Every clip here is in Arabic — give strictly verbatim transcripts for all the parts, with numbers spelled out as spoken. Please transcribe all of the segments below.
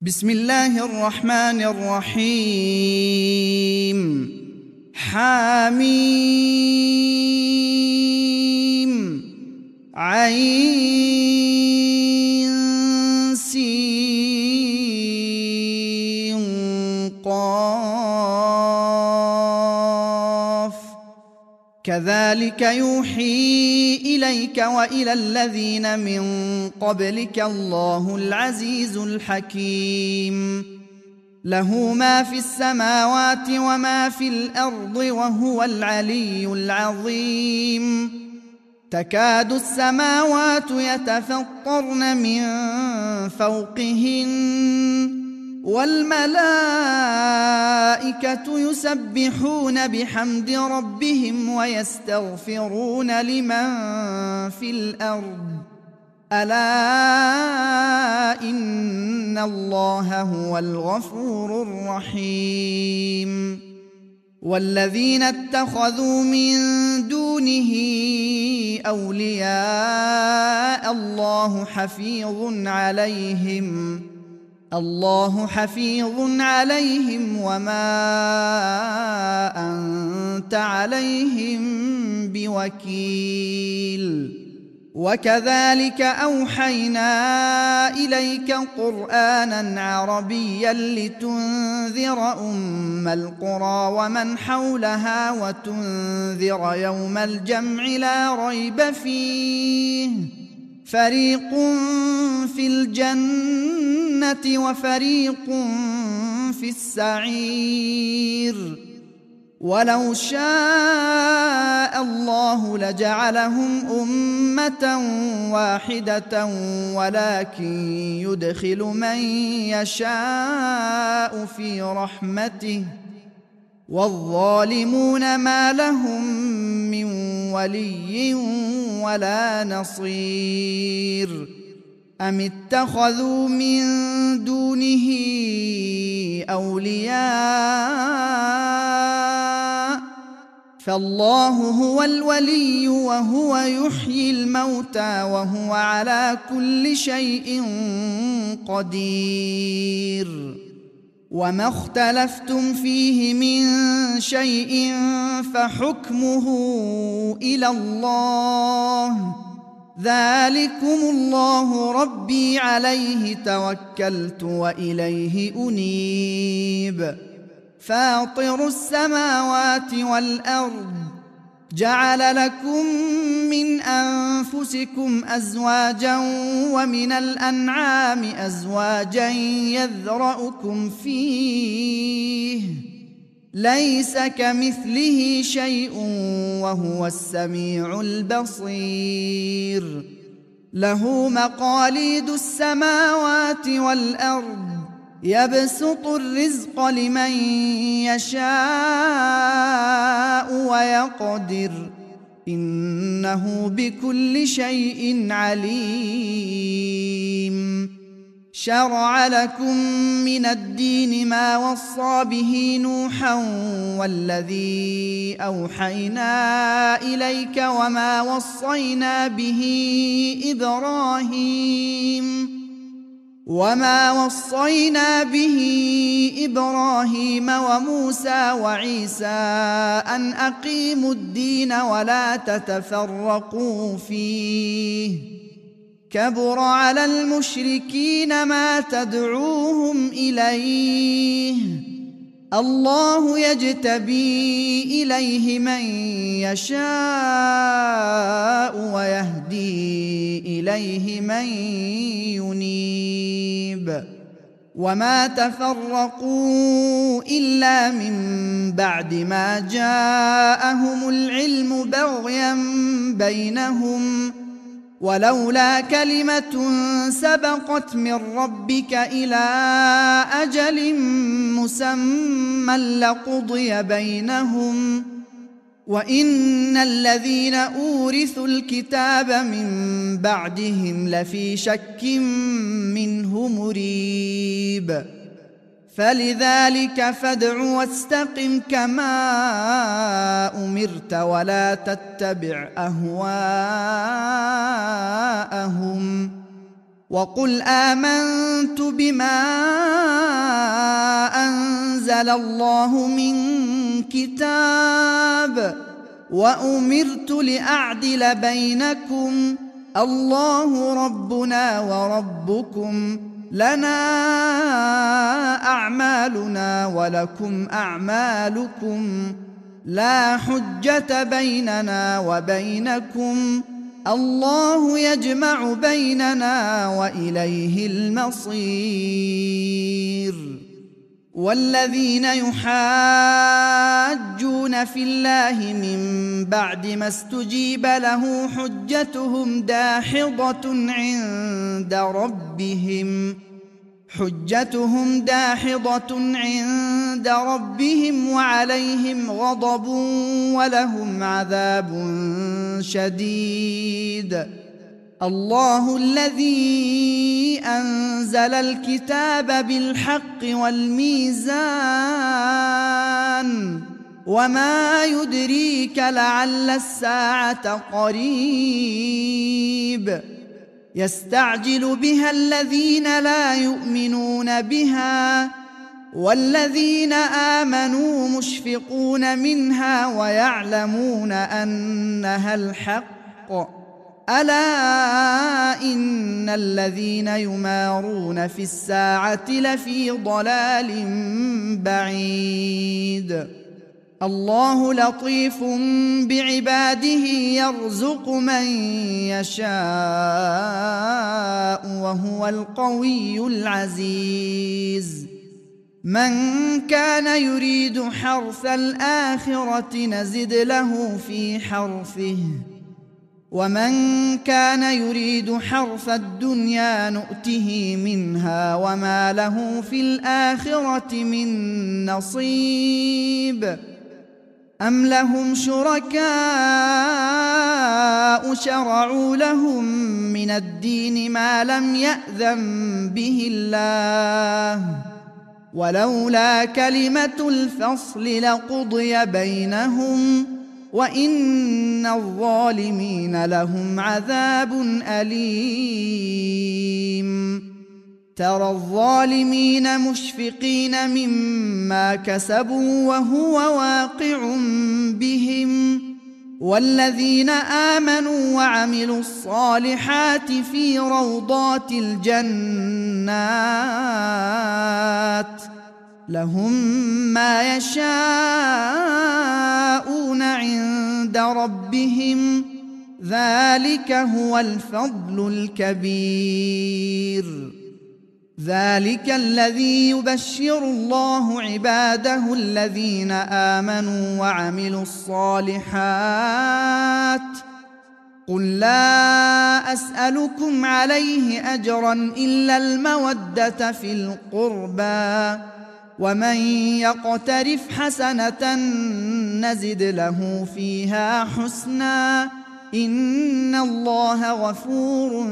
بسم الله الرحمن الرحيم. حميم عين سين قاف كذلك يوحي إليك وإلى الذين من قبلك الله العزيز الحكيم. له ما في السماوات وما في الأرض وهو العلي العظيم. تكاد السماوات يتفطرن من فوقهن والملائكة يسبحون بحمد ربهم ويستغفرون لمن في الأرض ألا إن الله هو الغفور الرحيم. والذين اتخذوا من دونه أولياء الله حفيظ عليهم الله حفيظ عليهم وما أنت عليهم بوكيل. وكذلك أوحينا إليك قرآنا عربيا لتنذر أم القرى ومن حولها وتنذر يوم الجمع لا ريب فيه فريق في الجنة وفريق في السعير. ولو شاء الله لجعلهم أمة واحدة ولكن يدخل من يشاء في رحمته والظالمون ما لهم من ولي ولا نصير. أم اتخذوا من دونه أولياء فالله هو الولي وهو يحيي الموتى وهو على كل شيء قدير. وما اختلفتم فيه من شيء فحكمه إلى الله ذلكم الله ربي عليه توكلت وإليه أنيب. فاطر السماوات والأرض جعل لكم من أنفسكم أزواجا ومن الأنعام أزواجا يذرأكم فيه ليس كمثله شيء وهو السميع البصير. له مقاليد السماوات والأرض يبسط الرزق لمن يشاء ويقدر إنه بكل شيء عليم. شرع لكم من الدين ما وصى به نوحا والذي أوحينا إليك وما وصينا به إبراهيم وما وصينا به إبراهيم وموسى وعيسى أن أقيموا الدين ولا تتفرقوا فيه كبر على المشركين ما تدعوهم إليه الله يجتبي إليه من يشاء ويهدي إليه من ينيب. وما تفرقوا إلا من بعد ما جاءهم العلم بغيا بينهم ولولا كلمة سبقت من ربك إلى أجل مسمى لقضي بينهم وإن الذين أورثوا الكتاب من بعدهم لفي شك منه مريب. فلذلك فادع واستقم كما أمرت ولا تتبع أهواءهم وقل آمنت بما أنزل الله من كتاب وأمرت لأعدل بينكم الله ربنا وربكم لنا أعمالنا ولكم أعمالكم لا حجة بيننا وبينكم الله يجمع بيننا وإليه المصير. والذين يحاجون في الله من بعد ما استجيب له حجتهم داحضة عند ربهم حجتهم داحضة عند ربهم وعليهم غضب ولهم عذاب شديد. الله الذي أنزل الكتاب بالحق والميزان وما يدريك لعل الساعة قريب يستعجل بها الذين لا يؤمنون بها والذين آمنوا مشفقون منها ويعلمون أنها الحق ألا إن الذين يمارون في الساعة لفي ضلال بعيد. الله لطيف بعباده يرزق من يشاء وهو القوي العزيز. من كان يريد حرث الآخرة نزد له في حرثه ومن كان يريد حرث الدنيا نؤته منها وما له في الآخرة من نصيب. أم لهم شركاء شرعوا لهم من الدين ما لم يأذن به الله ولولا كلمة الفصل لقضي بينهم وإن الظالمين لهم عذاب أليم. ترى الظالمين مشفقين مما كسبوا وهو واقع بهم والذين آمنوا وعملوا الصالحات في روضات الجنات لهم ما يشاءون عند ربهم ذلك هو الفضل الكبير. ذلك الذي يبشر الله عباده الذين آمنوا وعملوا الصالحات قل لا أسألكم عليه أجرا إلا المودة في القربى ومن يقترف حسنة نزد له فيها حسنا إن الله غفور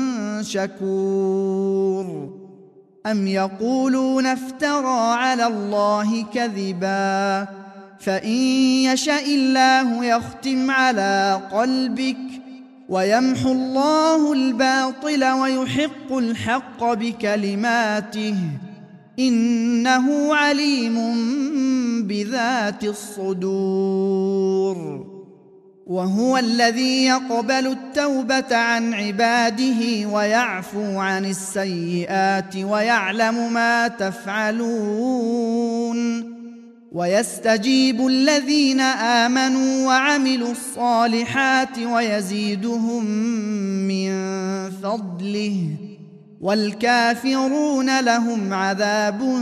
شكور. أم يقولون افترى على الله كذبا فإن يشاء الله يختم على قلبك ويمحو الله الباطل ويحق الحق بكلماته إنه عليم بذات الصدور. وهو الذي يقبل التوبة عن عباده ويعفو عن السيئات ويعلم ما تفعلون ويستجيب الذين آمنوا وعملوا الصالحات ويزيدهم من فضله والكافرون لهم عذاب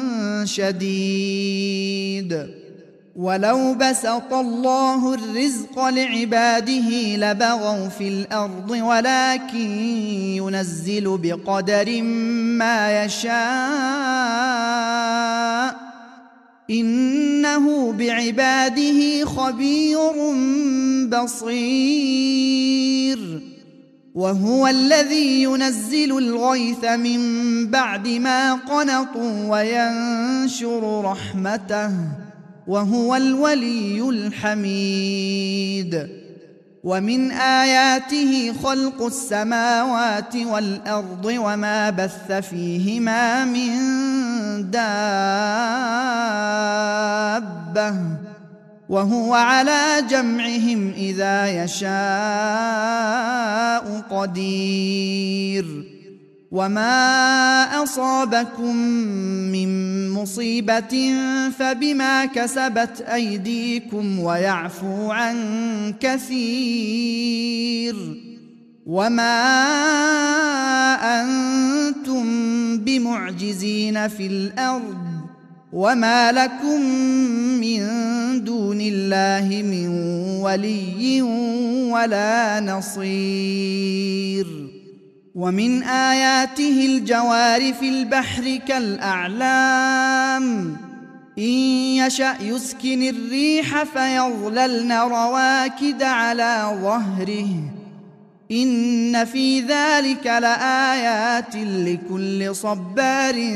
شديد. ولو بسط الله الرزق لعباده لبغوا في الأرض ولكن ينزل بقدر ما يشاء إنه بعباده خبير بصير. وهو الذي ينزل الغيث من بعد ما قنطوا وينشر رحمته وهو الولي الحميد. ومن آياته خلق السماوات والأرض وما بث فيهما من دابة وهو على جمعهم إذا يشاء قدير وما أصابكم من مصيبة فبما كسبت أيديكم ويعفو عن كثير وما أنتم بمعجزين في الأرض وما لكم من دون الله من ولي ولا نصير ومن آياته الجوار في البحر كالأعلام إن يشأ يسكن الريح فيظللن رواكد على ظهره إن في ذلك لآيات لكل صبار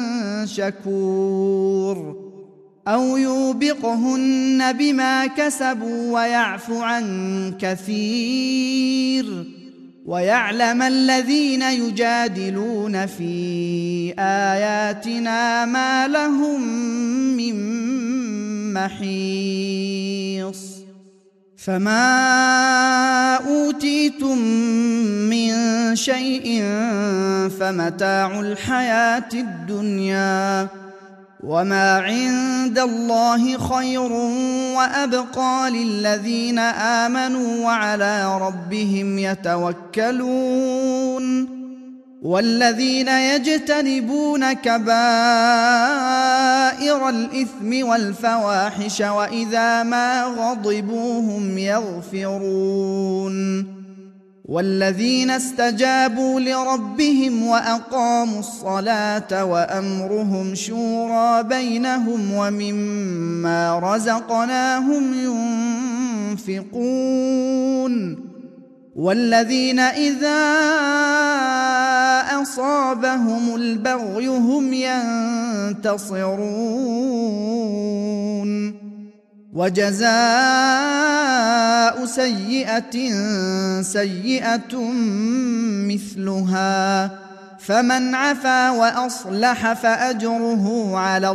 شكور أو يوبقهن بما كسبوا ويعفو عن كثير ويعلم الذين يجادلون في آياتنا ما لهم من محيص فما أوتيتم من شيء فمتاع الحياة الدنيا وما عند الله خير وأبقى للذين آمنوا وعلى ربهم يتوكلون والذين يجتنبون كبائر الإثم والفواحش وإذا ما غضبوا هم يغفرون والذين استجابوا لربهم وأقاموا الصلاة وأمرهم شورى بينهم ومما رزقناهم ينفقون والذين إذا أصابهم البغي هم ينتصرون وجزاء سيئة سيئة مثلها فمن عفا وأصلح فأجره على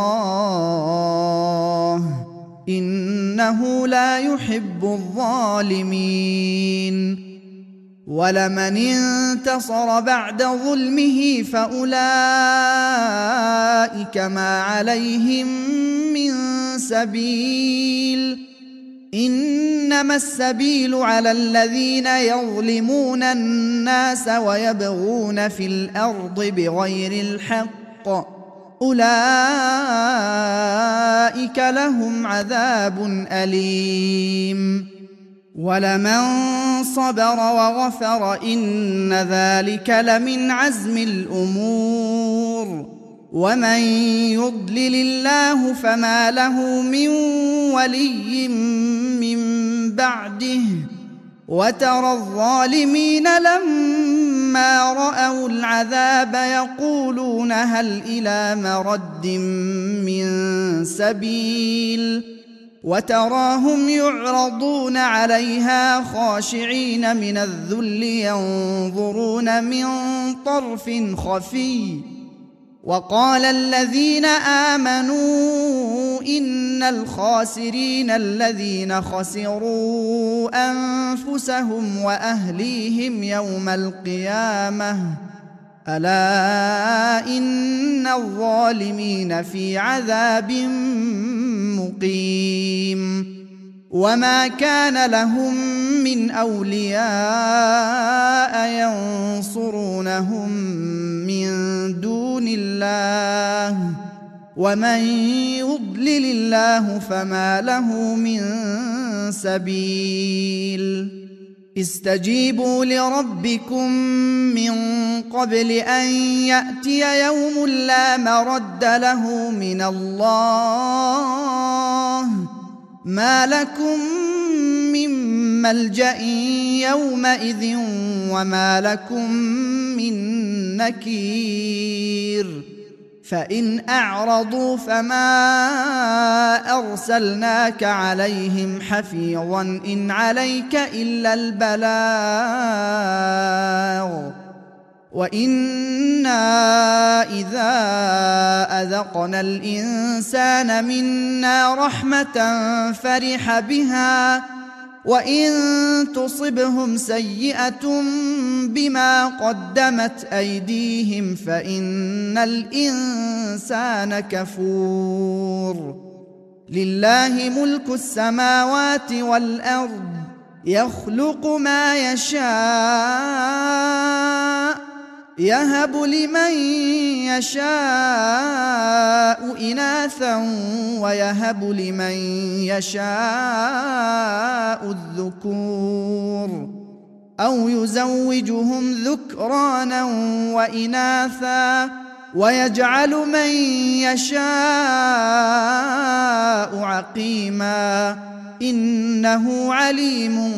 الله إنه لا يحب الظالمين ولمن انتصر بعد ظلمه فأولئك ما عليهم من سبيل إنما السبيل على الذين يظلمون الناس ويبغون في الأرض بغير الحق أولئك لهم عذاب أليم ولمن صبر وغفر إن ذلك لمن عزم الأمور ومن يضلل الله فما له من ولي من بعده وترى الظالمين لما رأوا العذاب يقولون هل إلى مرد من سبيل وتراهم يعرضون عليها خاشعين من الذل ينظرون من طرف خفي وقال الذين آمنوا إن الخاسرين الذين خسروا أنفسهم وأهليهم يوم القيامة ألا إن الظالمين في عذاب مقيم وما كان لهم من أولياء ينصرونهم من دون الله ومن يضلل الله فما له من سبيل استجيبوا لربكم من قبل أن يأتي يوم لا مرد له من الله ما لكم من ملجأ يومئذ وما لكم من نكير فإن أعرضوا فما أرسلناك عليهم حفيظا إن عليك إلا البلاغ وإنا إذا أذقنا الإنسان منا رحمة فرح بها وإن تصبهم سيئة بما قدمت أيديهم فإن الإنسان كفور لله ملك السماوات والأرض يخلق ما يشاء يهب لمن يشاء إناثا ويهب لمن يشاء الذكور أو يزوجهم ذكرانا وإناثا ويجعل من يشاء عقيما إنه عليم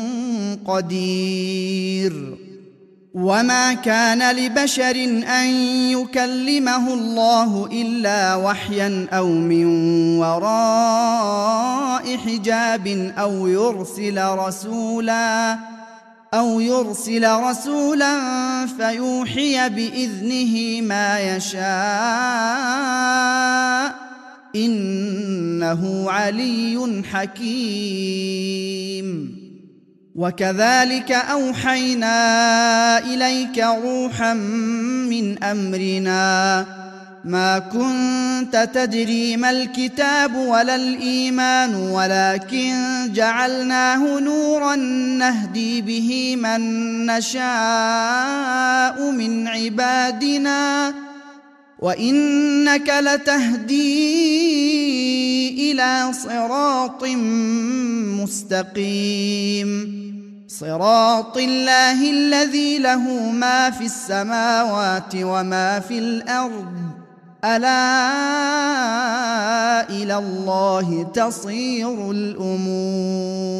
قدير وما كان لبشر أن يكلمه الله إلا وحيا أو من وراء حجاب أو يرسل رسولا أو يرسل رسولا فيوحي بإذنه ما يشاء إنه علي حكيم وكذلك أوحينا إليك روحا من أمرنا ما كنت تدري ما الكتاب ولا الإيمان ولكن جعلناه نورا نهدي به من نشاء من عبادنا وإنك لتهدي إلى صراط مستقيم صراط الله الذي له ما في السماوات وما في الأرض ألا إلى الله تصير الأمور